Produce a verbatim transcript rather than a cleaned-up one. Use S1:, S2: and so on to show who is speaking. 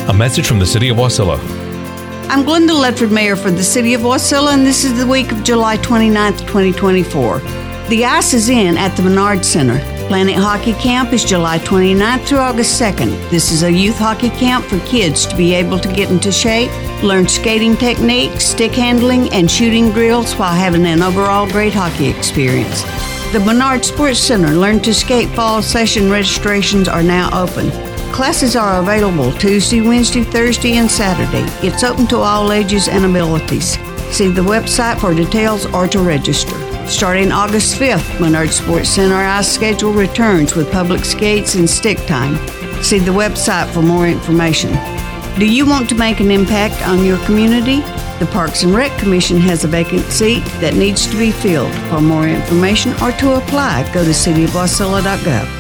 S1: A message from the City of Wasilla.
S2: I'm Glenda Ledford, Mayor for the City of Wasilla, and this is the week of July twenty-ninth, twenty twenty-four. The ice is in at the Menard Center. Planet Hockey Camp is July twenty-ninth through August second. This is a youth hockey camp for kids to be able to get into shape, learn skating techniques, stick handling, and shooting drills while having an overall great hockey experience. The Menard Sports Center Learn to Skate Fall Session registrations are now open. Classes are available Tuesday, Wednesday, Thursday, and Saturday. It's open to all ages and abilities. See the website for details or to register. Starting August fifth, Menard Sports Center ice schedule returns with public skates and stick time. See the website for more information. Do you want to make an impact on your community? The Parks and Rec Commission has a vacant seat that needs to be filled. For more information or to apply, go to city of wasilla dot gov.